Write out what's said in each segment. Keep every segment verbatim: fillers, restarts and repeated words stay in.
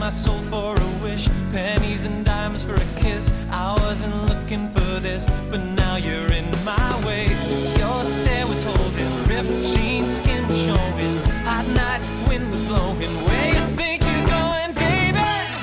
my soul for a wish, pennies and dimes for a kiss. I wasn't looking for this, but now you're in my way. Your stare was holding, ripped jeans, skin was showing, hot night, wind was blowing. Where you think you're going, baby?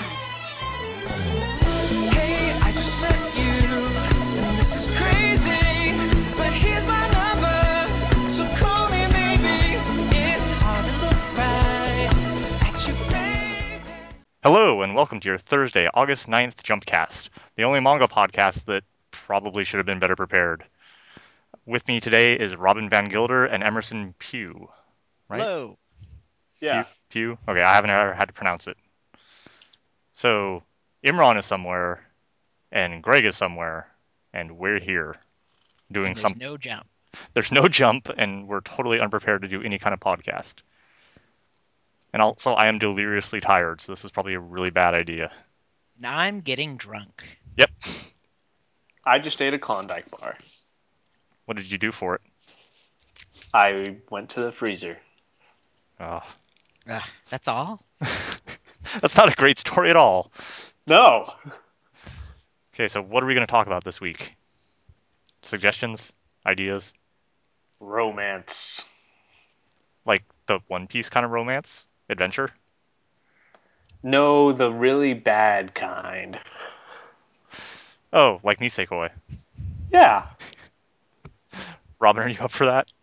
Hey, I just met you, and this is crazy, but here's my number, so call me maybe. It's hard to look right at you, baby. Hello, and welcome to your Thursday, August ninth Jumpcast, the only manga podcast that probably should have been better prepared. With me today is Robin Van Gilder and Emerson Pugh. Right? Hello. Yeah. Pugh? Okay, I haven't ever had to pronounce it. So, Imran is somewhere, and Greg is somewhere, and we're here doing And there's something. no jump. There's no jump, and we're totally unprepared to do any kind of podcast. And also, I am deliriously tired, so this is probably a really bad idea. Now I'm getting drunk. Yep. I just ate a Klondike bar. What did you do for it? I went to the freezer. Oh. Ugh, that's all? That's not a great story at all. No! Okay, so what are we going to talk about this week? Suggestions? Ideas? Romance. Like the One Piece kind of romance? Adventure? No, the really bad kind. Oh, like Nisekoi. Yeah. Robin, are you up for that?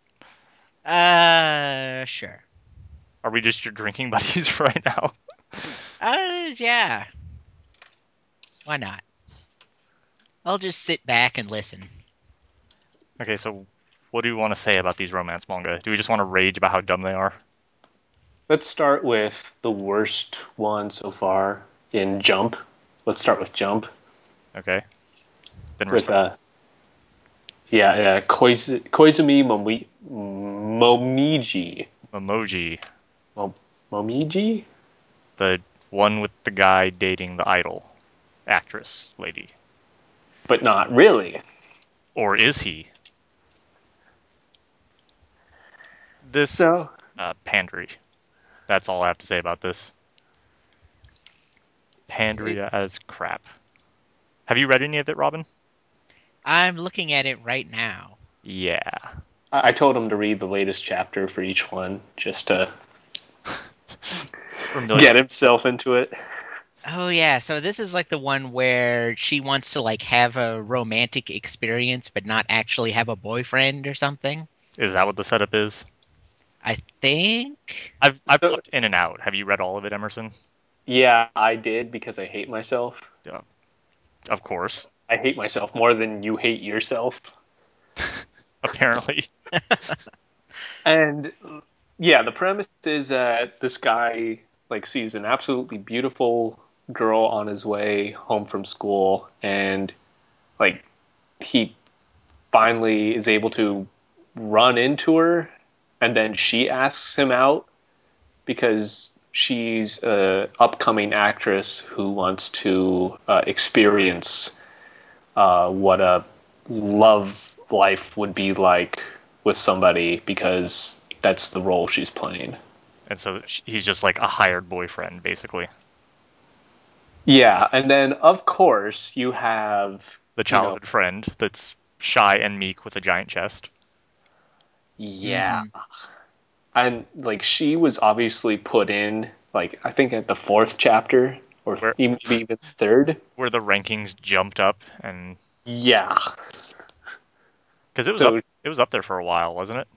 Uh, sure. Are we just your drinking buddies right now? Uh, yeah. Why not? I'll just sit back and listen. Okay, so what do you want to say about these romance manga? Do we just want to rage about how dumb they are? Let's start with the worst one so far in Jump. Let's start with Jump. Okay. Then With, uh, yeah, yeah, Koiz- Koizumi Momi- Momiji. Momoji. Mo- Momiji? The one with the guy dating the idol actress lady. But not really. Or is he? This So, uh, Pandry. That's all I have to say about this. Pandria as crap. Have you read any of it, Robin? I'm looking at it right now. Yeah. I, I told him to read the latest chapter for each one, just to get himself into it. Oh, yeah, so this is like the one where she wants to like have a romantic experience but not actually have a boyfriend or something. Is that what the setup is? I think... I've I've So- looked in and out. Have you read all of it, Emerson? Yeah, I did because I hate myself. Yeah. Of course. I hate myself more than you hate yourself. Apparently. And yeah, the premise is that this guy like sees an absolutely beautiful girl on his way home from school, and like he finally is able to run into her, and then she asks him out because she's a upcoming actress who wants to uh, experience uh, what a love life would be like with somebody, because that's the role she's playing. And so he's just like a hired boyfriend, basically. Yeah, and then of course you have The childhood you know, friend that's shy and meek with a giant chest. Yeah. Mhm. And like she was obviously put in like I think at the fourth chapter or Where- even maybe even third. Where the rankings jumped up and Yeah. because it was So- up it was up there for a while, wasn't it?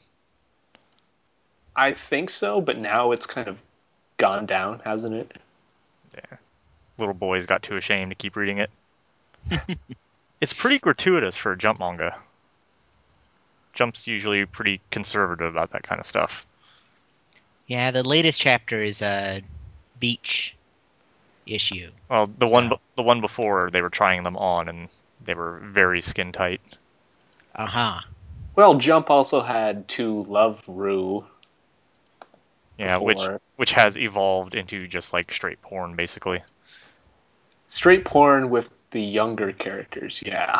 I think so, but now it's kind of gone down, hasn't it? Yeah. Little boys got too ashamed to keep reading it. It's pretty gratuitous for a Jump manga. Jump's usually pretty conservative about that kind of stuff. Yeah, the latest chapter is a beach issue. Well, the So- one the one before they were trying them on and they were very skin tight. Uh-huh. Well, Jump also had two Love Rue. Yeah, which before. which has evolved into just like straight porn, basically. Straight porn with the younger characters, yeah.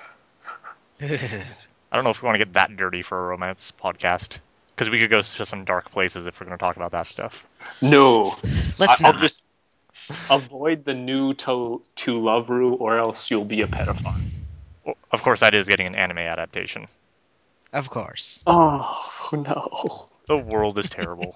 I don't know if we want to get that dirty for a romance podcast, because we could go to some dark places if we're going to talk about that stuff. No. Let's I- I'll not. just Avoid the new to to love Ru, or else you'll be a pedophile. Well, of course, that is getting an anime adaptation. Of course. Oh no. The world is terrible.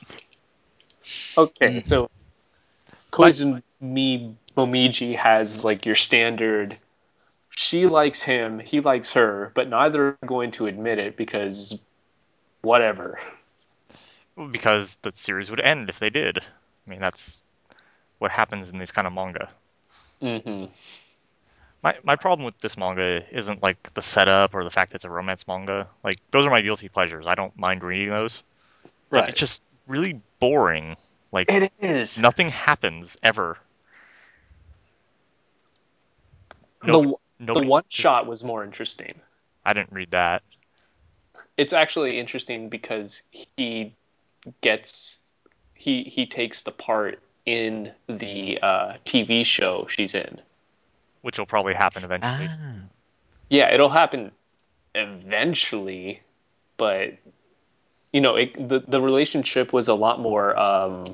Okay, Mm. so Koizumi Momiji has like your standard. She likes him, he likes her, but neither are going to admit it because whatever. Because the series would end if they did. I mean, that's what happens in these kind of manga. Mm-hmm. My my problem with this manga isn't like the setup or the fact that it's a romance manga. Like those are my guilty pleasures. I don't mind reading those. But Right. it's just really boring. Like It is. nothing happens ever. The Nobody, the nobody. one shot was more interesting. I didn't read that. It's actually interesting because he gets he he takes the part in the uh, T V show she's in. Which will probably happen eventually. Ah. Yeah, it'll happen eventually, but you know, it, the the relationship was a lot more um,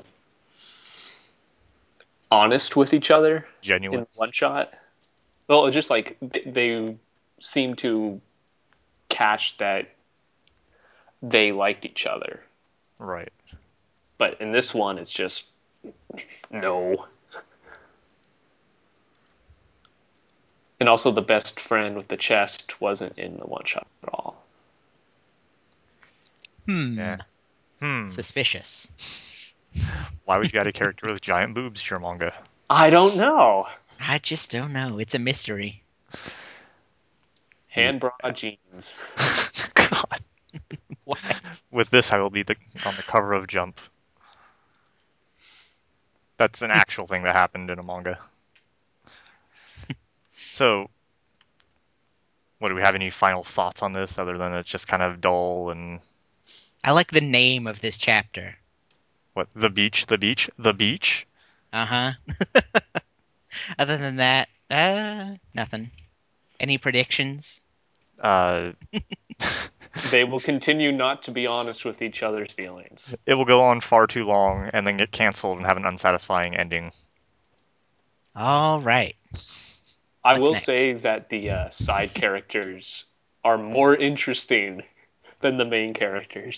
honest with each other Genuine. in one shot. Well, just like they seem to catch that they liked each other, Right. but in this one, it's just no. And also, the best friend with the chest wasn't in the one shot at all. Hmm. Yeah. Hmm. Suspicious. Why would you add a character with giant boobs to your manga? I don't know. I just don't know. It's a mystery. Hand bra jeans. God. What? With this, I will be the, on the cover of Jump. That's an actual thing that happened in a manga. So, what do we have any final thoughts on this other than it's just kind of dull and I like the name of this chapter. what the beach, the beach, the beach? Uh huh. Other than that, uh, nothing. Any predictions? Uh, They will continue not to be honest with each other's feelings. it will go on far too long and then get canceled and have an unsatisfying ending. All right. I What's will next? say that the uh, side characters are more interesting than the main characters.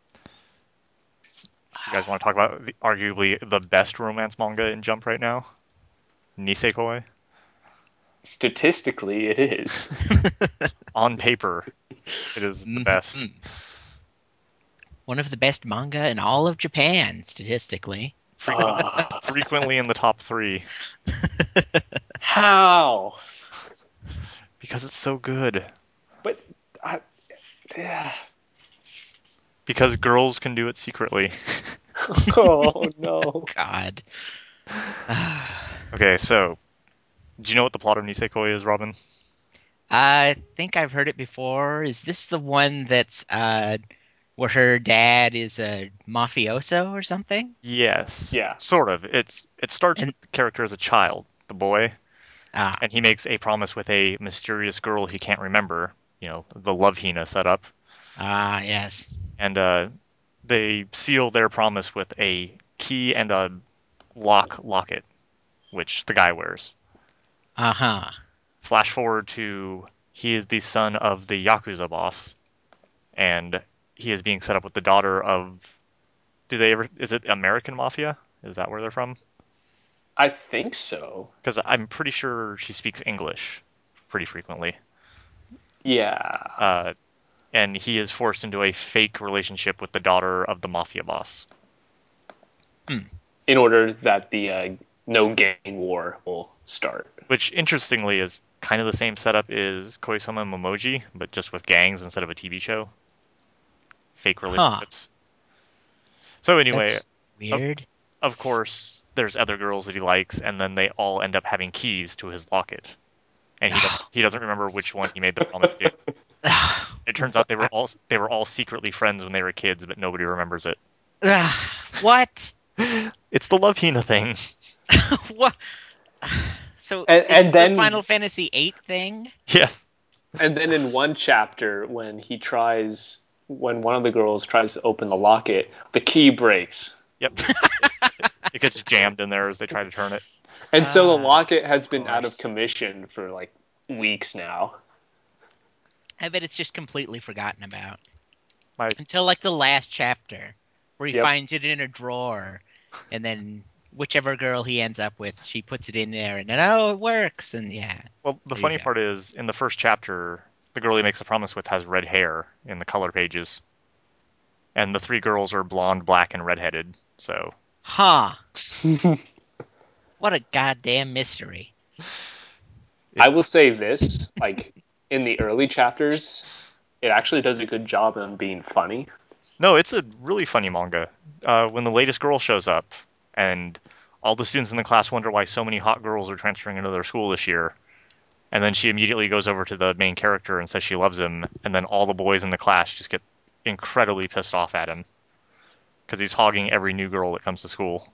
You guys want to talk about the, arguably the best romance manga in Jump right now? Nisekoi? Statistically, it is. On paper, it is the best. Mhm. One of the best manga in all of Japan, statistically. Frequent, Ugh. frequently in the top three. How? Because it's so good. But I, yeah. Because girls can do it secretly. Oh no. God. Okay, so, do you know what the plot of Nisekoi is, Robin? I think I've heard it before. Is this the one that's uh, where her dad is a mafioso or something? Yes. Yeah. Sort of. It's It starts And with the character as a child, the boy, ah, and he makes a promise with a mysterious girl he can't remember. You know, the Love Hina setup. ah, yes. And uh, they seal their promise with a key and a lock locket, which the guy wears. Uh huh. Flash forward to he is the son of the Yakuza boss, and he is being set up with the daughter of. Do they ever? Is it American Mafia? Is that where they're from? I think so. Because I'm pretty sure she speaks English pretty frequently. Yeah. Uh, and he is forced into a fake relationship with the daughter of the mafia boss. In order that the uh, no gang war will start. Which, interestingly, is kind of the same setup as Koisama Momoji, but just with gangs instead of a T V show. Fake Huh. relationships. So anyway, That's weird. of course, there's other girls that he likes, and then they all end up having keys to his locket. And he doesn't, he doesn't remember which one he made the promise to. It turns out they were all they were all secretly friends when they were kids, but nobody remembers it. What? It's the Love Hina thing. What? So And- is and the then- Final Fantasy eight thing? Yes. And then in one chapter, when he tries, when one of the girls tries to open the locket, the key breaks. Yep. It gets jammed in there as they try to turn it. And so the Ah, locket has of been out of course. commission for like weeks now. I bet it's just completely forgotten about. My Until like the last chapter, where he Yep. finds it in a drawer, and then whichever girl he ends up with, she puts it in there, and then oh, it works, and yeah. well, the There you funny go. part is in the first chapter, the girl he makes a promise with has red hair in the color pages, and the three girls are blonde, black, and redheaded. So Huh. What a goddamn mystery. I will say this, like in the early chapters, it actually does a good job on being funny. no, it's a really funny manga. Uh, when the latest girl shows up, and all the students in the class wonder why so many hot girls are transferring into their school this year, and then she immediately goes over to the main character and says she loves him, and then all the boys in the class just get incredibly pissed off at him because he's hogging every new girl that comes to school.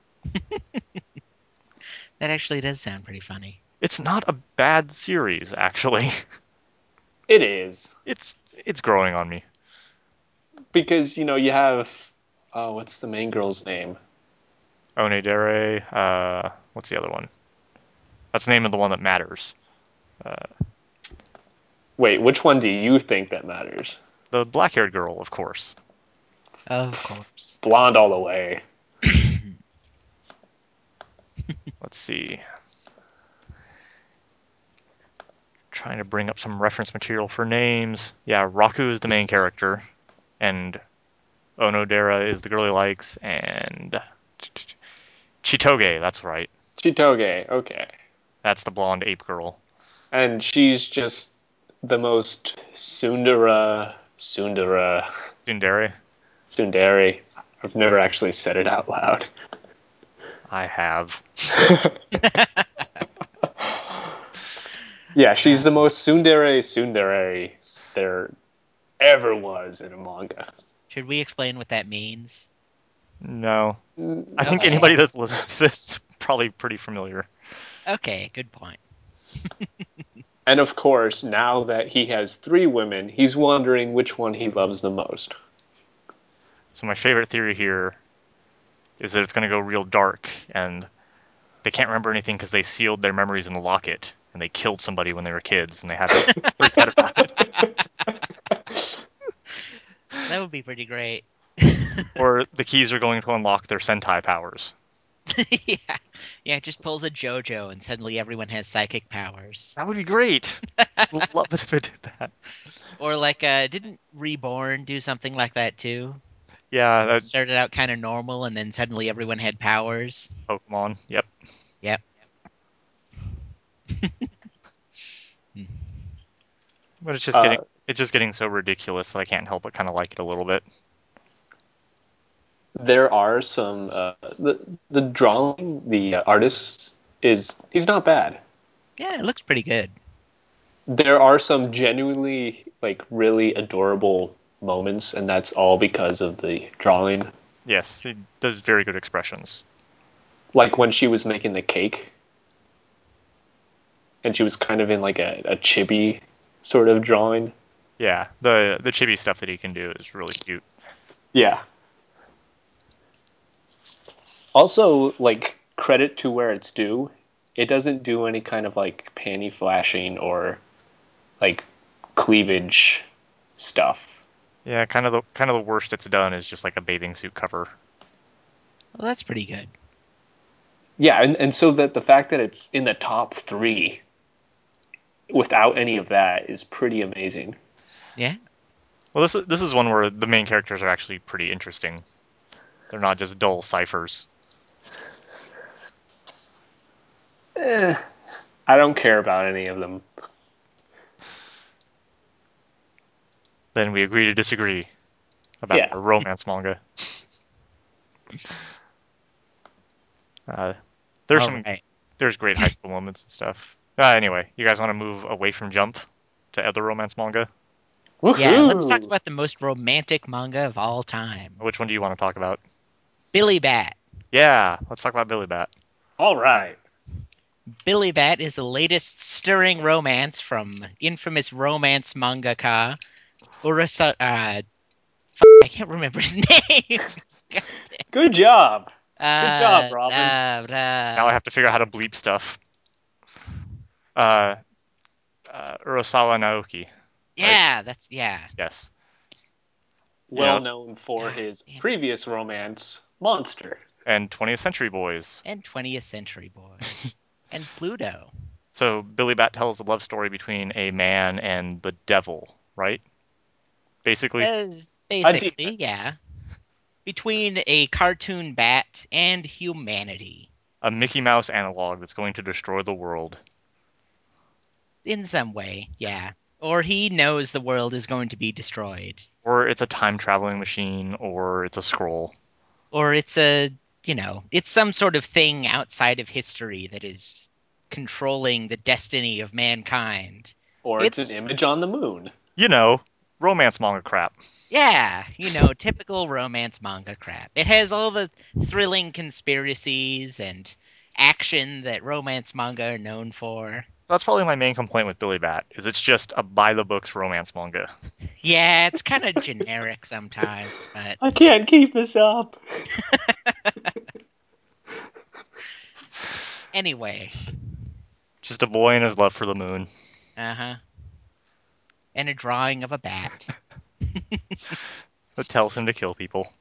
That actually does sound pretty funny. It's not a bad series, actually. It is. It's it's growing on me. Because, you know, you have oh, what's the main girl's name? Onedere, uh, what's the other one? That's the name of the one that matters. Uh, Wait, which one do you think that matters? the black-haired girl, of course. Of course. Blonde all the way. Let's see. Trying to bring up some reference material for names. Yeah, Raku is the main character, and Onodera is the girl he likes, and Chitoge, that's right. Chitoge, okay. That's the blonde ape girl. And she's just the most Sundara, Sundara, Tsundere. Sundari. I've never actually said it out loud. I have. Yeah, she's the most Sundere Sundere there ever was in a manga. Should we explain what that means? No. I think Okay. anybody that's listening to this is probably pretty familiar. Okay, good point. And of course, now that he has three women, he's wondering which one he loves the most. So my favorite theory here is that it's going to go real dark, and they can't remember anything because they sealed their memories in the locket, and they killed somebody when they were kids, and they had to freak out about it. That would be pretty great. Or the keys are going to unlock their Sentai powers. yeah. Yeah, it just pulls a JoJo and suddenly everyone has psychic powers. That would be great. Love it if it did that. Or like uh didn't Reborn do something like that too? Yeah, It that started out kind of normal and then suddenly everyone had powers. Pokemon. Yep. Yep. But it's just Uh, getting it's just getting so ridiculous that I can't help but kind of like it a little bit. there are some uh, the the drawing, the uh, artist is he's not bad. Yeah, it looks pretty good. There are some genuinely like really adorable moments, and that's all because of the drawing. Yes, he does very good expressions. Like when she was making the cake, and she was kind of in like a, a chibi sort of drawing. Yeah, the the chibi stuff that he can do is really cute. Yeah. Also, like credit to where it's due, it doesn't do any kind of like panty flashing or like cleavage stuff. Yeah, kind of the kind of the worst it's done is just like a bathing suit cover. Well, that's pretty good. Yeah, and, and so that the fact that it's in the top three without any of that is pretty amazing. Yeah. Well, this is this is one where the main characters are actually pretty interesting. They're not just dull ciphers. Eh, I don't care about any of them. Then we agree to disagree about Yeah. a romance manga. Uh, there's All some right. there's great high school moments and stuff. Uh, anyway, you guys want to move away from Jump to other romance manga? Yeah, let's talk Woohoo! about the most romantic manga of all time. Which one do you want to talk about? Billy Bat. Yeah, let's talk about Billy Bat. All right. Billy Bat is the latest stirring romance from infamous romance mangaka Urasa. Uh, f- I can't remember his name. God damn. Good job. Uh, job, Robin. uh, Now I have to figure out how to bleep stuff. Uh, uh, Urasawa Naoki. Yeah, that's yeah. Yes. Well Yeah. known for God his damn. previous romance, Monster. And twentieth Century Boys. And twentieth Century Boys. And Pluto. So Billy Bat tells a love story between a man and the devil, right? Basically. Uh, A basically, demon. yeah. Between a cartoon bat and humanity. A Mickey Mouse analog that's going to destroy the world. In some way, yeah. Or he knows the world is going to be destroyed. Or it's a time traveling machine, or it's a scroll. Or it's a, you know, it's some sort of thing outside of history that is controlling the destiny of mankind. Or it's, It's- an image on the moon. You know, romance manga crap. Yeah, you know, typical romance manga crap. It has all the thrilling conspiracies and action that romance manga are known for. That's probably my main complaint with Billy Bat, is it's just a by the books romance manga. Yeah, it's kind of generic sometimes, but I can't keep this up. anyway. Just a boy and his love for the moon. Uh-huh. And a drawing of a bat. That tells him to kill people.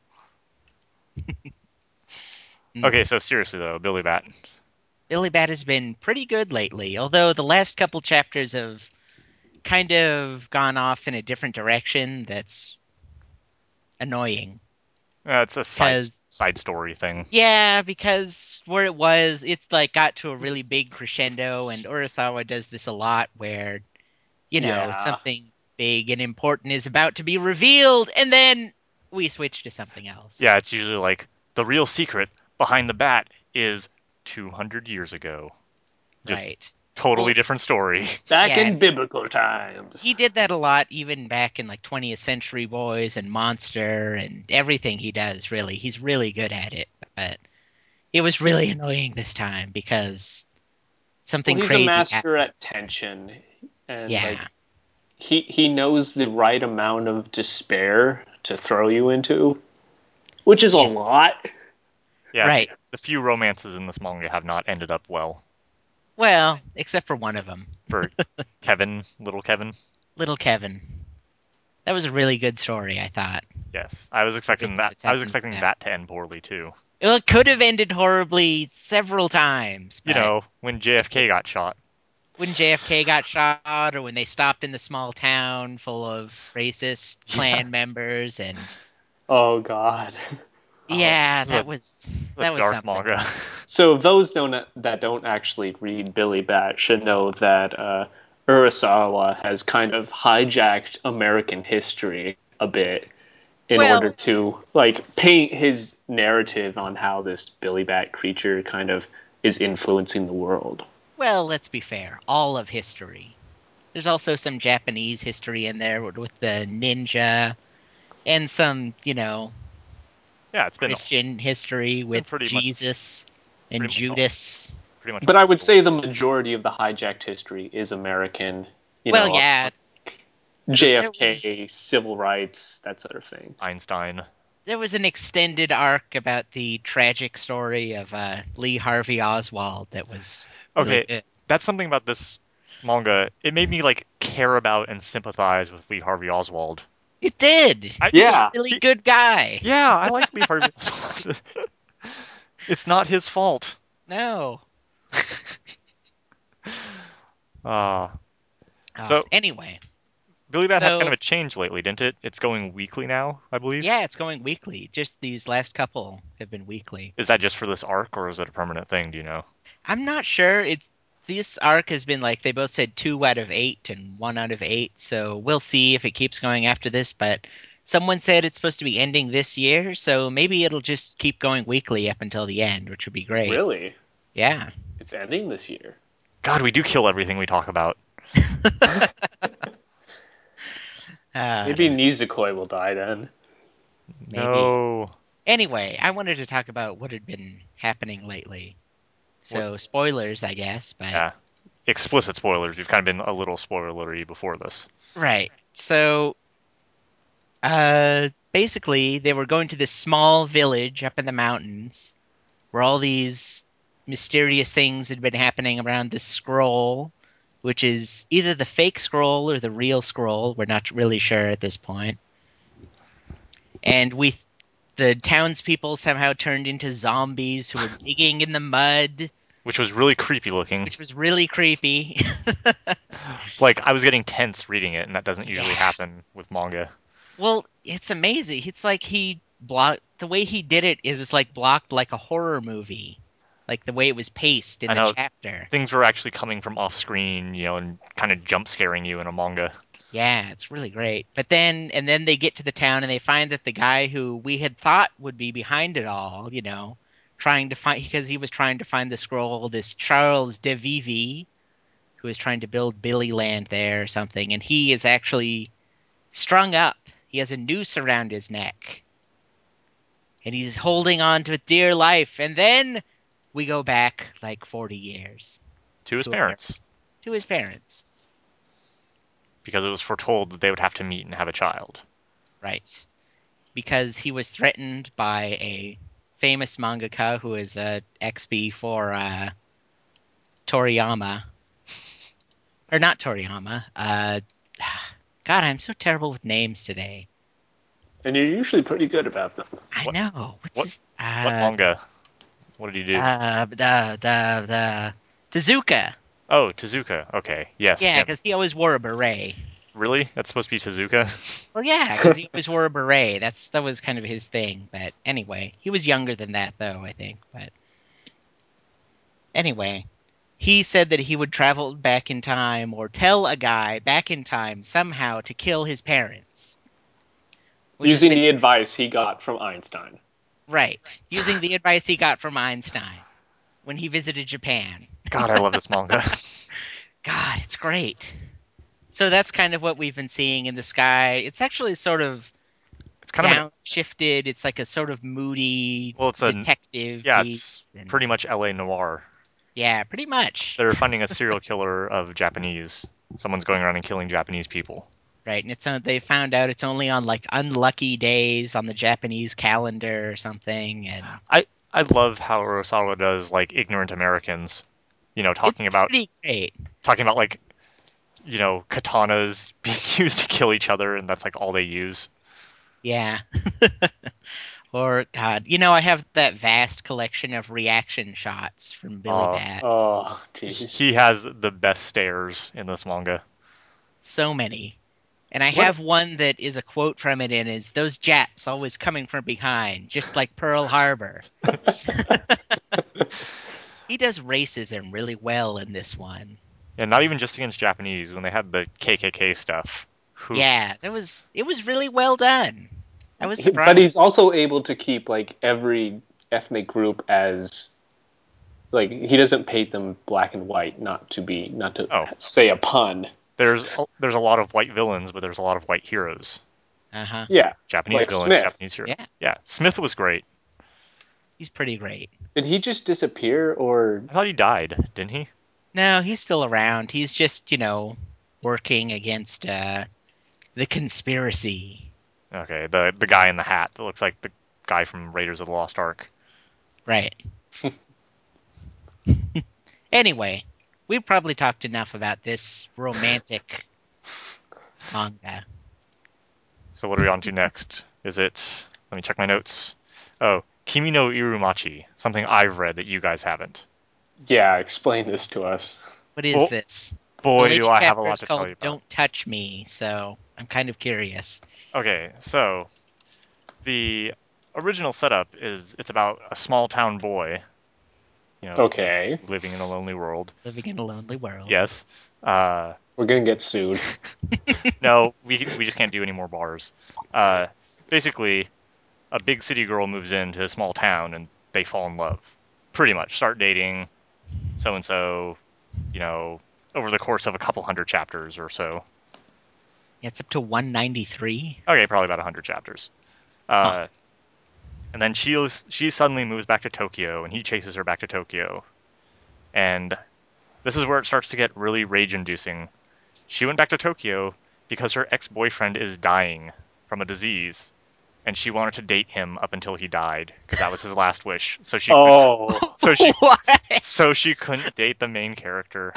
Mm. Okay, so seriously though, Billy Bat. Billy Bat has been pretty good lately, although the last couple chapters have kind of gone off in a different direction that's annoying. Uh, it's a side 'Cause- side story thing. Yeah, because where it was, it's like got to a really big crescendo, and Urasawa does this a lot where, you know, Yeah. something big and important is about to be revealed, and then we switch to something else. Yeah, it's usually like the real secret behind the bat is two hundred years ago. Just Right. totally Well- different story. Back Yeah. in biblical times. He did that a lot, even back in like twentieth Century Boys and Monster and everything he does, really. He's really good at it. But it was really annoying this time because something Well, he's crazy a master happened. at tension, and Yeah. like he he knows the right amount of despair to throw you into, which is a Yeah. lot. Yeah, Right. the few romances in this manga have not ended up well. Well, except for one of them, For Kevin, little Kevin. Little Kevin. That was a really good story, I thought. Yes, I was expecting that. It's I was happened- expecting yeah. that to end poorly too. Well, it could have ended horribly several times. You but know, when J F K got shot. when J F K got shot, or when they stopped in the small town full of racist Yeah. Klan members, and Oh God. yeah, this is that a- was The that was dark something. manga. So those don't that don't actually read Billy Bat should know that uh, Urasawa has kind of hijacked American history a bit in Well- order to like paint his narrative on how this Billy Bat creature kind of is influencing the world. Well, let's be fair. All of history. There's also some Japanese history in there with with the ninja, and some, you know, Yeah, it's been Christian history with pretty much- Jesus and pretty much all- Judas. pretty much. But I would say the majority of the hijacked history is American. You Well, know, yeah, J F K, civil rights, that sort of thing. Einstein. there was an extended arc about the tragic story of uh, Lee Harvey Oswald that was really Okay, good. that's something about this manga. It made me like care about and sympathize with Lee Harvey Oswald. It did. I, He's Yeah. a really he- good guy. Yeah, I like Lee Harvey Oswald. It's not his fault. No. Ah, Oh, So- anyway, Billy Bat had So- kind of a change lately, didn't it? It's going weekly now, I believe. yeah, it's going weekly. Just these last couple have been weekly. Is that just for this arc, or is it a permanent thing? Do you know? I'm not sure. It's this arc has been like they both said two out of eight and one out of eight. So we'll see if it keeps going after this. But someone said it's supposed to be ending this year, so maybe it'll just keep going weekly up until the end, which would be great. Really? Yeah. It's ending this year. God, we do kill everything we talk about. Uh, Maybe Nizukoi will die then. Maybe. No. Anyway, I wanted to talk about what had been happening lately. So spoilers, I guess, but Yeah. Explicit spoilers. We've kind of been a little spoilery before this. right. So, uh, basically, they were going to this small village up in the mountains, where all these mysterious things had been happening around this scroll, which is either the fake scroll or the real scroll. We're not really sure at this point. And we, the townspeople somehow turned into zombies who were digging in the mud, Which was really creepy looking. which was really creepy. Like, I was getting tense reading it, and that doesn't usually Yeah. happen with manga. Well, it's amazing. It's like he blocked the way he did it is was like blocked like a horror movie, like the way it was paced in I the know. chapter. Things were actually coming from off screen, you know, and kind of jump scaring you in a manga. Yeah, it's really great. But then and then they get to the town and they find that the guy who we had thought would be behind it all, you know, trying to find because he was trying to find the scroll, this Charles de Vivi, who is trying to build Billy Land there or something, and he is actually strung up. He has a noose around his neck. And he's holding on to dear life. And then we go back like forty years To his To parents. to his parents. Because it was foretold that they would have to meet and have a child. Right. Because he was threatened by a famous mangaka who is a X P for uh, Toriyama. Or not Toriyama. Uh, God, I'm so terrible with names today. And you're usually pretty good about them. I What- know. What's what- his... What Uh, manga? What did he do? uh, the, the, the... Tezuka. oh, Tezuka. Okay, yes. Yeah, him. because he always wore a beret. Really? That's supposed to be Tezuka? Well, yeah, because he always wore a beret. That's that was kind of his thing. But anyway, he was younger than that, though, I think. But anyway, he said that he would travel back in time or tell a guy back in time somehow to kill his parents. Which has Using been- the advice he got from Einstein. right, using the advice he got from Einstein when he visited Japan. God, I love this manga. God, it's great. So that's kind of what we've been seeing in the sky. It's actually sort of It's kind of an, downshifted. It's like a sort of moody well, it's a detective. yeah, piece it's and- pretty much L A noir. Yeah, pretty much. They're finding a serial killer of Japanese. Someone's going around and killing Japanese people. Right, and it's on, they found out it's only on like unlucky days on the Japanese calendar or something, and I I love how Urasawa does like ignorant Americans. You know, talking it's about pretty great. talking about like you know katanas being used to kill each other, and that's like all they use. Yeah. Or God, you know, I have that vast collection of reaction shots from Billy Oh. Bat. Oh, jeez. He has the best stares in this manga. So many. And I What- have one that is a quote from it and is those Japs always coming from behind, just like Pearl Harbor. He does racism really well in this one. And not even just against Japanese. When they had the K K K stuff. Who, Yeah, that was it was really well done. I was He- surprised. But he's also able to keep like every ethnic group as like he doesn't paint them black and white, not to be not to Oh. say a pun. There's a- there's a lot of white villains, but there's a lot of white heroes. Uh-huh. Yeah. Japanese Like villains, Smith. Japanese heroes. Yeah. Yeah, Smith was great. He's pretty great. Did he just disappear or I thought he died, didn't he? No, he's still around. He's just, you know, working against uh the conspiracy. Okay, the the guy in the hat that looks like the guy from Raiders of the Lost Ark. Right. Anyway, we've probably talked enough about this romantic manga. So what are we on to next? Is it? Let me check my notes. Oh, Kimi no Irumachi, something I've read that you guys haven't. yeah, explain this to us. What is Oh, this? Boy, The do latest I have a chapter lot is to called tell you about. Don't Touch Me, so I'm kind of curious. Okay, so the original setup is it's about a small town boy, you know, Okay. living in a lonely world. Living in a lonely world. Yes. Uh, We're gonna get sued. no, we we just can't do any more bars. Uh, basically, a big city girl moves into a small town and they fall in love. Pretty much, start dating, so and so, you know, over the course of a couple hundred chapters or so. It's up to one ninety-three. Okay, probably about a hundred chapters. Uh, and then she she suddenly moves back to Tokyo, and he chases her back to Tokyo. And this is where it starts to get really rage-inducing. She went back to Tokyo because her ex-boyfriend is dying from a disease, and she wanted to date him up until he died because that was his last wish. So she Oh. so she What? so she couldn't date the main character.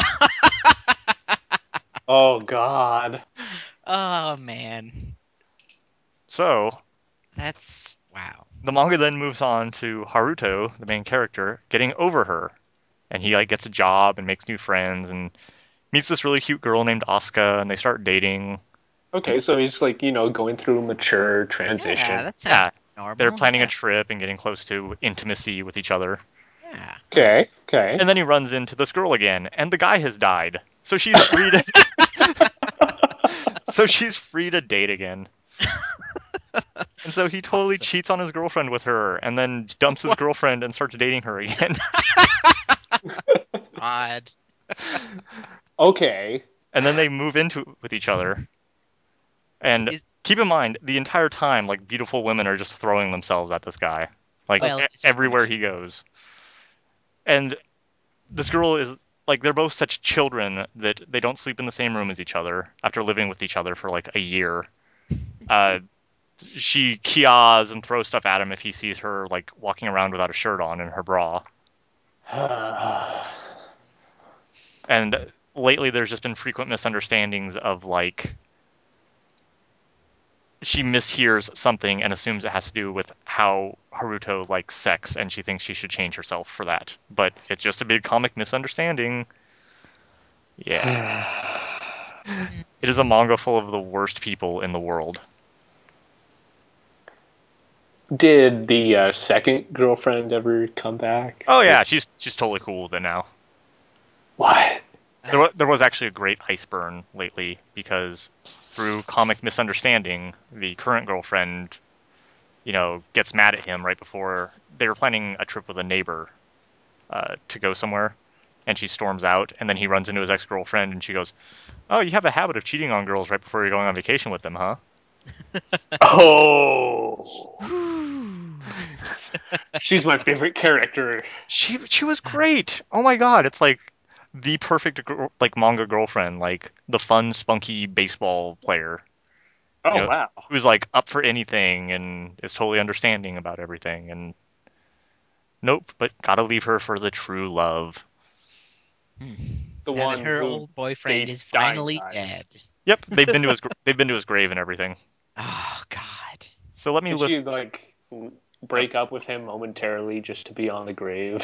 Oh God. Oh man, So that's wow. the manga then moves on to Haruto, the main character, getting over her, and he like gets a job and makes new friends and meets this really cute girl named Asuka, and they start dating. Okay, so he's like, you know, going through a mature transition. Yeah, that sounds Yeah, normal. they're planning yeah. a trip and getting close to intimacy with each other. Yeah. Okay, okay. And then he runs into this girl again, and the guy has died. So she's free to So she's free to date again. And so he totally Awesome. cheats on his girlfriend with her and then dumps his girlfriend and starts dating her again. Odd. Okay. And then they move into with each other. And Is- keep in mind, the entire time, like, beautiful women are just throwing themselves at this guy. Like, Well, e- he's everywhere French. he goes. And this girl is, like, they're both such children that they don't sleep in the same room as each other after living with each other for, like, a year. Uh, she kias and throws stuff at him if he sees her, like, walking around without a shirt on in her bra. And lately there's just been frequent misunderstandings of, like, she mishears something and assumes it has to do with how Haruto likes sex, and she thinks she should change herself for that. But it's just a big comic misunderstanding. Yeah. It is a manga full of the worst people in the world. Did the uh, second girlfriend ever come back? Oh yeah, she's she's totally cool with it now. What? There was, there was actually a great ice burn lately because through comic misunderstanding, the current girlfriend, you know, gets mad at him right before they were planning a trip with a neighbor uh, to go somewhere, and she storms out, and then he runs into his ex-girlfriend, and she goes, "Oh, you have a habit of cheating on girls right before you're going on vacation with them, huh?" Oh. She's my favorite character. She she was great. Oh my god, it's like the perfect gr- like manga girlfriend, like the fun, spunky baseball player. Oh You know, wow. who's like up for anything and is totally understanding about everything. And nope, but gotta leave her for the true love. Hmm. The Now one that her who old boyfriend dates is dying finally guys. dead. Yep, they've been to his gr- they've been to his grave and everything. Oh God. So let me Did she list. like break up with him momentarily just to be on the grave?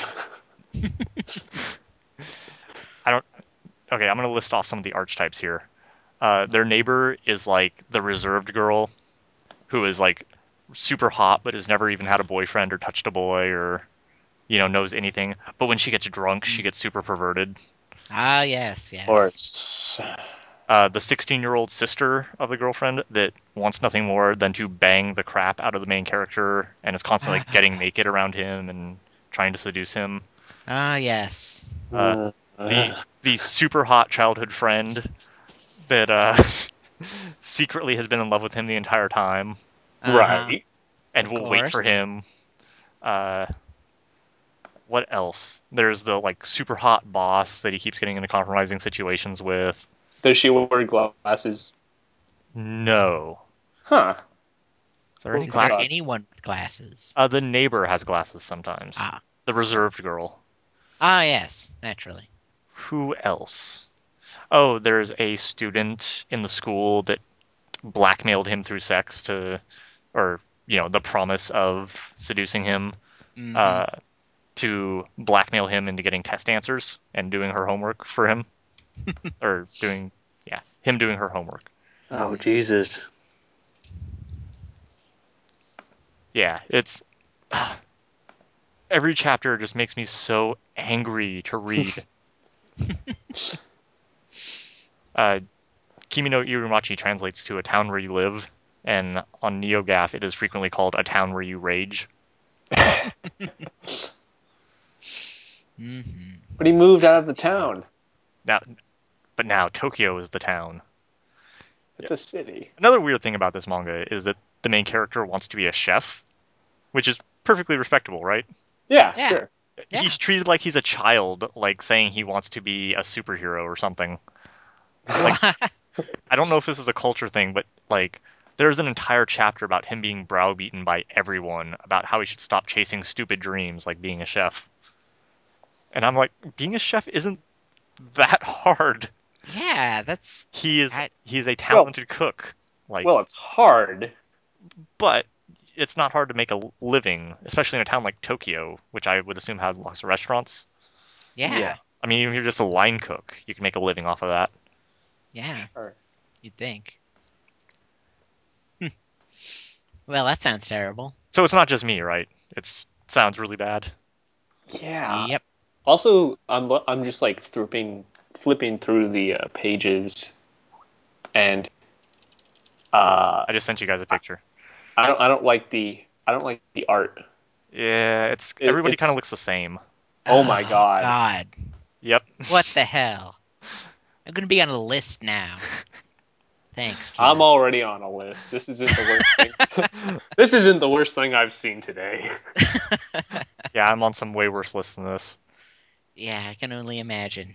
I don't. Okay, I'm gonna list off some of the archetypes here. Uh, their neighbor is like the reserved girl, who is like super hot but has never even had a boyfriend or touched a boy or you know knows anything. But when she gets drunk, she gets super perverted. Ah yes, yes. Of course. Uh, the sixteen-year-old sister of the girlfriend that wants nothing more than to bang the crap out of the main character and is constantly like, getting naked around him and trying to seduce him. Ah yes. Uh, the the super hot childhood friend that uh, secretly has been in love with him the entire time Uh-huh. Right. and Of will wait for course. him. Uh, what else? There's the like super hot boss that he keeps getting into compromising situations with. Does she wear glasses? No. Huh. Is there any Is Well, there glass? God. anyone with glasses? Uh, the neighbor has glasses sometimes. Ah. The reserved girl. Ah yes, naturally. Who else? Oh, there's a student in the school that blackmailed him through sex to, or, you know, the promise of seducing him, Mm-hmm. uh, to blackmail him into getting test answers and doing her homework for him. or doing, yeah, him doing her homework. Oh Jesus. Yeah, it's. Uh, every chapter just makes me so angry to read. uh, Kimi no Irumachi translates to a town where you live, and on NeoGAF it is frequently called a town where you rage. Mm-hmm. But he moved out of the town. Now, but now Tokyo is the town. It's a city. Another weird thing about this manga is that the main character wants to be a chef, which is perfectly respectable, right? Yeah, Yeah. sure. Yeah. He's treated like he's a child, like saying he wants to be a superhero or something. What? I don't know if this is a culture thing, but like there's an entire chapter about him being browbeaten by everyone about how he should stop chasing stupid dreams like being a chef. And I'm like, being a chef isn't that hard. Yeah, that's He is I- he's a talented cook. Like, Well, it's hard. but it's not hard to make a living, especially in a town like Tokyo, which I would assume has lots of restaurants. yeah, Yeah. yeah. I mean, even if you're just a line cook, you can make a living off of that. Sure. You'd think. Hmm. Well, that sounds terrible. So it's not just me, right? It sounds really bad. Yeah. Yep. Also, I'm I'm just like flipping flipping through the uh, pages, and uh, I just sent you guys a picture. I don't I don't like the I don't like the art. Yeah, it's It- everybody kind of it's- looks the same. Oh my God. God. Yep. What the hell? I'm gonna be on a list now. Thanks. Q. I'm already on a list. This isn't the worst thing. This isn't the worst thing I've seen today. Yeah, I'm on some way worse list than this. Yeah, I can only imagine.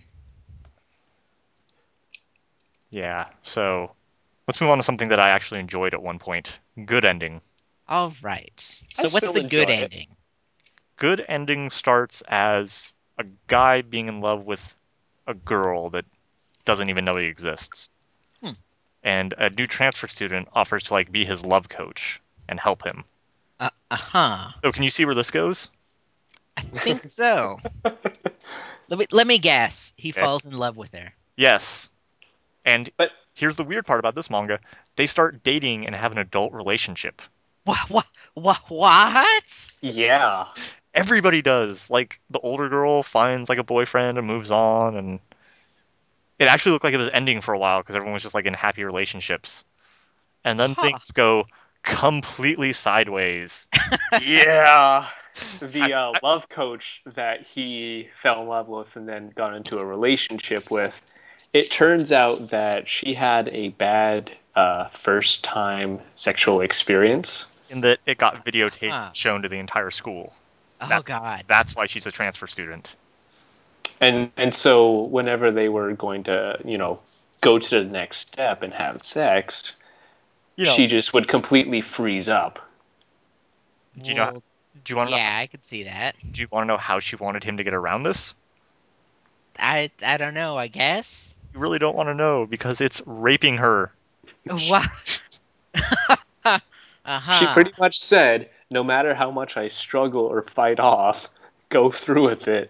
Yeah, so let's move on to something that I actually enjoyed at one point. Good ending. All right. So I what's still the good enjoy it. ending? Good ending starts as a guy being in love with a girl that doesn't even know he exists. Hmm. And a new transfer student offers to like be his love coach and help him. Uh huh. So can you see where this goes? I think so. Let me let me guess. He Okay. falls in love with her. Yes. And But here's the weird part about this manga. They start dating and have an adult relationship. What? What? What? What? yeah, Everybody does. Like, the older girl finds, like, a boyfriend and moves on, and it actually looked like it was ending for a while because everyone was just, like, in happy relationships. And then Huh. things go completely sideways. yeah. The I- uh, love coach that he fell in love with and then got into a relationship with. It turns out that she had a bad uh, first time sexual experience. In that it got videotaped Huh. shown to the entire school. Oh That's- God. That's why she's a transfer student. And and so whenever they were going to, you know, go to the next step and have sex, You know, she just would completely freeze up. do you know? Well, Do you want to know? yeah, I could see that. Do you want to know how she wanted him to get around this? I I don't know. I guess. You really don't want to know because it's raping her. What? uh huh. She pretty much said, no matter how much I struggle or fight off, go through with it.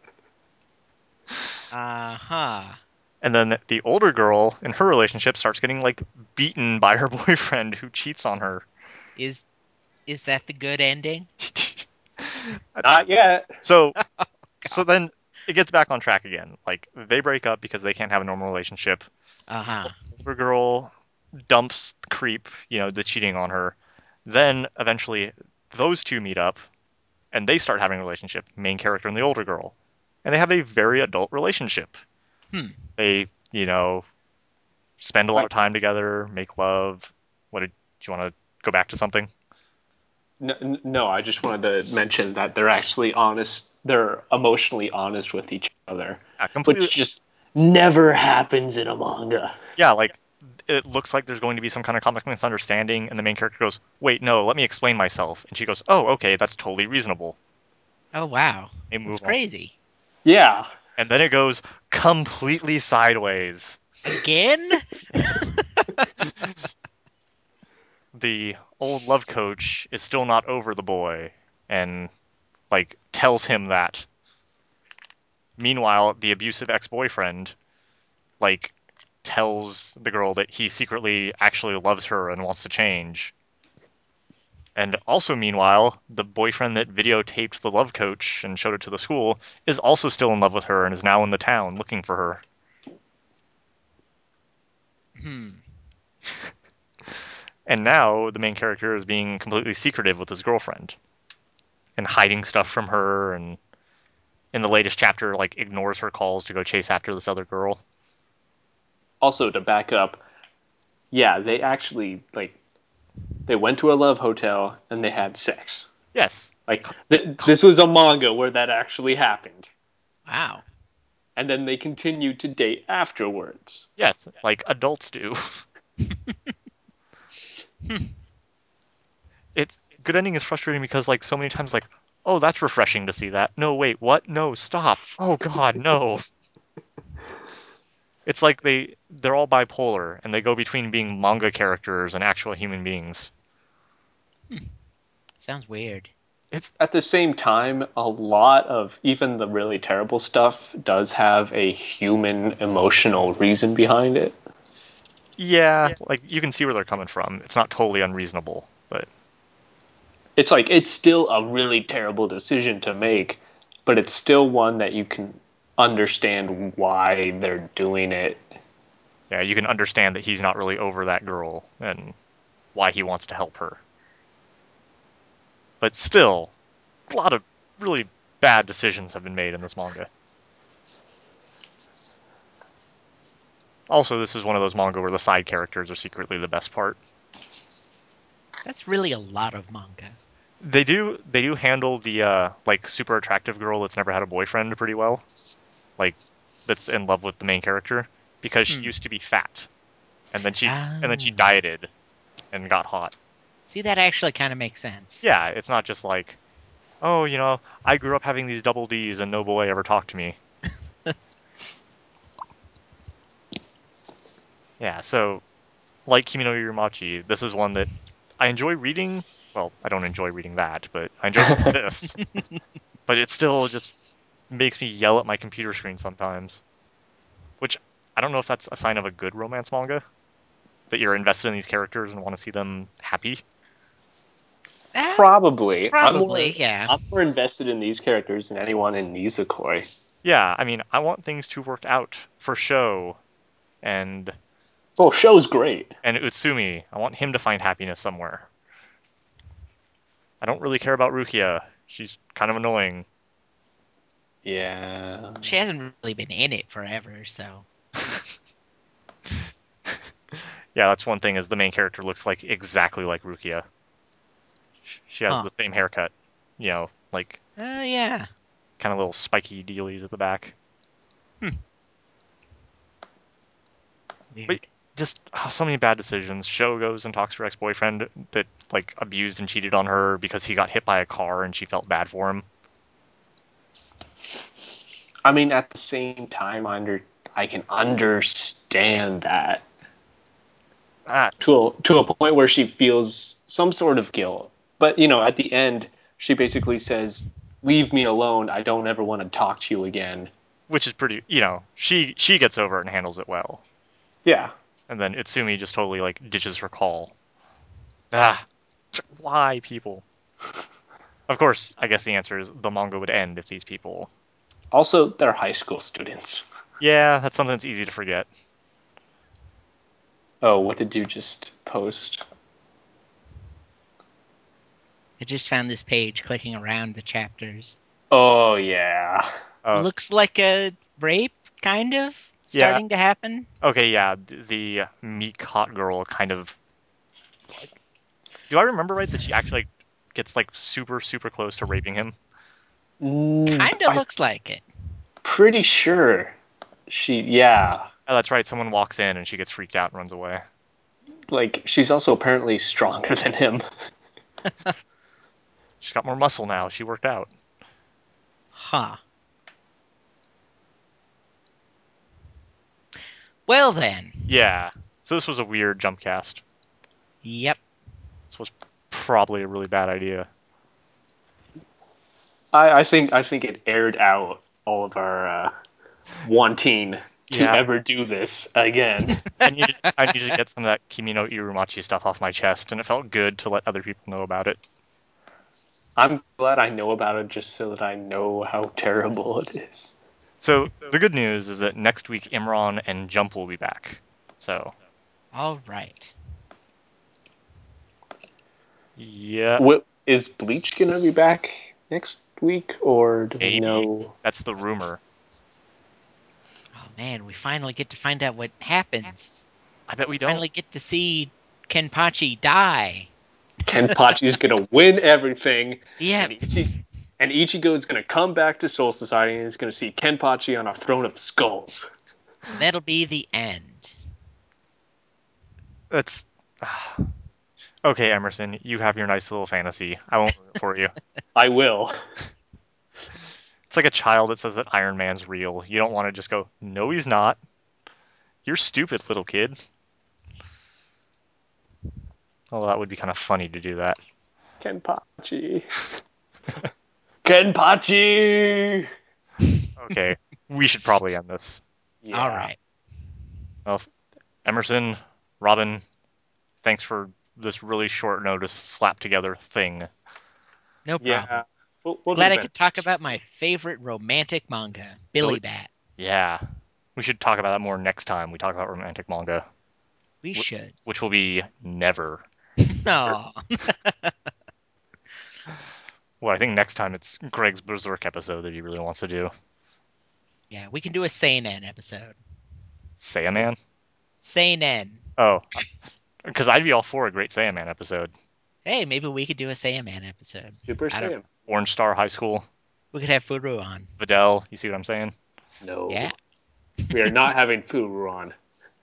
Uh huh. And then the older girl in her relationship starts getting like beaten by her boyfriend who cheats on her. Is is that the good ending? Not yet. So so then it gets back on track again. Like they break up because they can't have a normal relationship. Uh huh. Older girl dumps the creep, you know, the cheating on her. Then eventually those two meet up and they start having a relationship, main character and the older girl. And they have a very adult relationship. Hmm. They, you know, spend a lot Right. of time together, make love. What did do you want to go back to something? No, no, I just wanted to mention that they're actually honest. They're emotionally honest with each other, Yeah, completely. which just never happens in a manga. Yeah, like it looks like there's going to be some kind of comic misunderstanding, and the main character goes, "Wait, no, let me explain myself," and she goes, "Oh, okay, that's totally reasonable." Oh wow. They move That's on, crazy. Yeah. and then it goes completely sideways. Again? The old love coach is still not over the boy, and like tells him that. Meanwhile, the abusive ex-boyfriend, like, tells the girl that he secretly actually loves her and wants to change. And also, meanwhile, the boyfriend that videotaped the love coach and showed it to the school is also still in love with her and is now in the town looking for her. Hmm. And now the main character is being completely secretive with his girlfriend and hiding stuff from her, and in the latest chapter, like, ignores her calls to go chase after this other girl. Also, to back up, yeah, they actually like they went to a love hotel and they had sex. Yes. Like th- this was a manga where that actually happened, Wow. and then they continued to date afterwards. Yes, like adults do. It's good ending is frustrating because like so many times like, oh, that's refreshing to see that. No, wait, what? No, stop. Oh God, no. It's like they they're all bipolar and they go between being manga characters and actual human beings. Sounds weird. It's At the same time, a lot of even the really terrible stuff does have a human emotional reason behind it. yeah, like you can see where they're coming from. It's not totally unreasonable, but It's like it's still a really terrible decision to make, but it's still one that you can understand why they're doing it. yeah, you can understand that he's not really over that girl and why he wants to help her. But still, a lot of really bad decisions have been made in this manga. Also, this is one of those manga where the side characters are secretly the best part. That's really a lot of manga. They do they do handle the uh, like super attractive girl that's never had a boyfriend pretty well, like that's in love with the main character because she Hmm. used to be fat, and then she and then she Ah. dieted and got hot. See, that actually kind of makes sense. Yeah, it's not just like, oh, you know, I grew up having these double D's and no boy ever talked to me. Yeah, so like Kimi no Yurimachi, this is one that I enjoy reading. Well, I don't enjoy reading that, but I enjoy reading this. But it still just makes me yell at my computer screen sometimes. Which I don't know if that's a sign of a good romance manga, that you're invested in these characters and want to see them happy. Ah, Probably. I'm more, probably, yeah. I'm more invested in these characters than anyone in Nizukoi. Yeah, I mean, I want things to work out for Sho and Oh, show's great. and Utsumi. I want him to find happiness somewhere. I don't really care about Rukia. She's kind of annoying. Yeah. She hasn't really been in it forever, so. Yeah, that's one thing is the main character looks like exactly like Rukia. She has Huh. the same haircut, you know, like Oh, yeah. kind of little spiky dealies at the back. But Weird. just oh, so many bad decisions. Sho goes and talks to her ex-boyfriend that like abused and cheated on her because he got hit by a car and she felt bad for him. I mean, at the same time, I under I can understand that Ah, to a, to a point where she feels some sort of guilt. But you know, at the end, she basically says, "Leave me alone. I don't ever want to talk to you again." which is pretty, you know, she she gets over it and handles it well. Yeah. And then Utsumi just totally like ditches her call. Ah, why people? Of course, I guess the answer is the manga would end if these people. Also, they're high school students. Yeah, that's something that's easy to forget. Oh, what did you just post? I just found this page clicking around the chapters. Oh yeah. Uh, Looks like a rape, kind of, yeah. starting to happen. Okay, yeah. th- The meek hot girl kind of like. Do I remember right that she actually like, gets like super super close to raping him? Mm, Kind of I'm looks like it. pretty sure she. Yeah. Oh, that's right. Someone walks in and she gets freaked out and runs away. Like she's also apparently stronger than him. She's got more muscle now. She worked out. Huh. Well then. Yeah. So this was a weird jump cast. Yep. This was probably a really bad idea. I, I think I think it aired out all of our uh, wanting to Yeah. ever do this again. I needed I needed to get some of that Kimi no Irumachi stuff off my chest, and it felt good to let other people know about it. I'm glad I know about it just so that I know how terrible it is. So the good news is that next week Imran and Jump will be back. So All right. yeah, What, is Bleach gonna be back next week, or do we maybe know? that's the rumor. Oh man, we finally get to find out what happens. I bet we don't. Finally get to see Kenpachi die. Kenpachi's gonna win everything, Yep. and Ichi, and Ichigo is gonna come back to Soul Society and is gonna see Kenpachi on a throne of skulls. That'll be the end. That's Okay, Emerson, you have your nice little fantasy. I won't ruin it for you. I will. It's like a child that says that Iron Man's real. You don't want to just go, no, he's not. You're stupid, little kid. Oh, that would be kind of funny to do that. Kenpachi. Kenpachi! Okay, we should probably end this. Yeah. All right. Well, Emerson, Robin, thanks for this really short notice slap together thing. No Yeah. problem. We'll, we'll Glad do I better. could talk about my favorite romantic manga, Billy Billy- Bat. Yeah. We should talk about that more next time we talk about romantic manga, We Wh- should. which will be never. No. Well, I think next time it's Greg's Berserk episode that he really wants to do. Yeah, we can do a seinen episode. Saiyaman? Seinen. Oh, because I'd be all for a great Saiyaman episode. Hey, maybe we could do a Saiyaman episode. Super I don't- Saiyan. Orange Star High School, We could have Furu on. Videl, you see what I'm saying? No. Yeah. We are not having Furu on.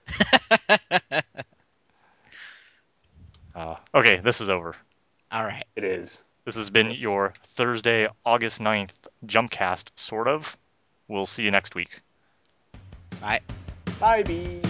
Uh, okay, this is over. All right. It is. This has been your Thursday, August ninth Jumpcast, sort of. We'll see you next week. Bye. Bye, bee.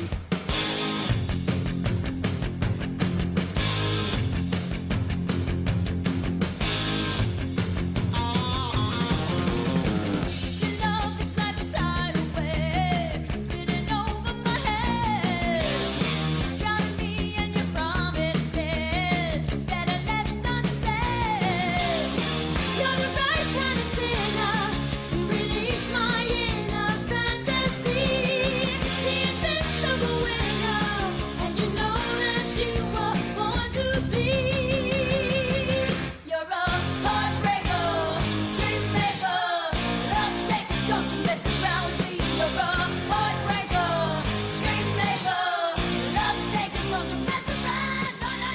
Your love is like a tidal wave, spinning over my head, drowning me in your promises that are left unsaid. You're the right kind of sinner to release my inner fantasy, the invincible winner, and you know that you were born to bleed. You're a heartbreaker, dream maker, love taker, don't you mess around with me. You're a heartbreaker, dream maker, love taker, don't you mess around. No, no,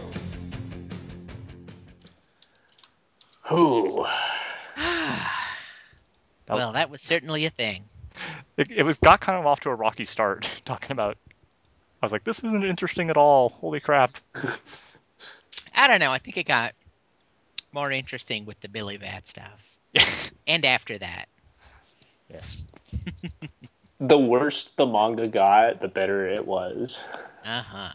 no. Whew. Well, that was certainly a thing. It, it was got kind of off to a rocky start, talking about. I was like, this isn't interesting at all. Holy crap. I don't know. I think it got more interesting with the Billy Bat stuff. And after that. Yes. The worse the manga got, the better it was. Uh-huh.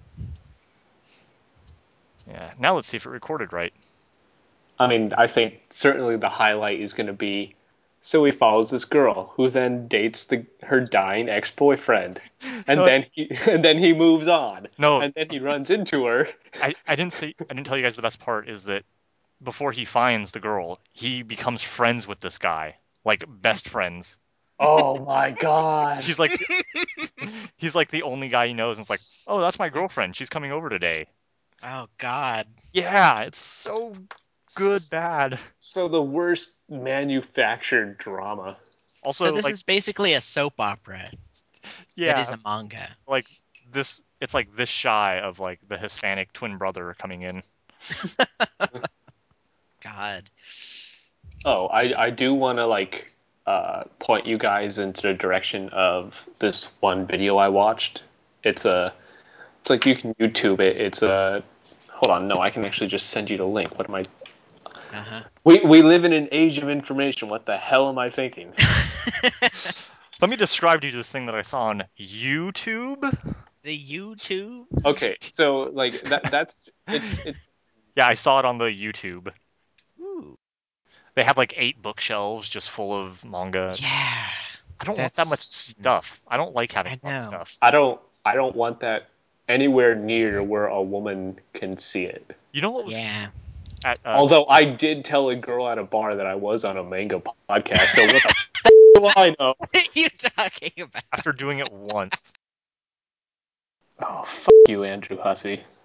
Yeah. Now let's see if it recorded right. I mean, I think certainly the highlight is going to be so he follows this girl who then dates the her dying ex-boyfriend, and No. then he and then he moves on, No. and then he runs into her. I, I didn't say I didn't tell you guys the best part is that before he finds the girl, he becomes friends with this guy, like best friends. Oh my god! He's like he's like the only guy he knows, and it's like, oh, that's my girlfriend. She's coming over today. Oh, God. Yeah, it's so good, bad. So the worst manufactured drama. Also, So this like, is basically a soap opera yeah, that is a manga. like this. It's like this shy of like the Hispanic twin brother coming in. God. Oh, I I do want to like uh, point you guys into the direction of this one video I watched. It's a it's like you can YouTube it. It's a hold on, no, I can actually just send you the link. What am I? Uh-huh. We we live in an age of information. What the hell am I thinking? Let me describe to you this thing that I saw on YouTube. The YouTube? Okay, so like that that's it's it's Yeah, I saw it on the YouTube. Ooh. They have like eight bookshelves just full of manga. Yeah. I don't want that That's- much stuff. I don't like having I fun know. stuff. I don't I don't want that anywhere near where a woman can see it. You know what was Yeah. at uh, Although I did tell a girl at a bar that I was on a manga podcast, so what the f- do I know? What are you talking about? after doing it once. Oh, fuck you, Andrew Hussey.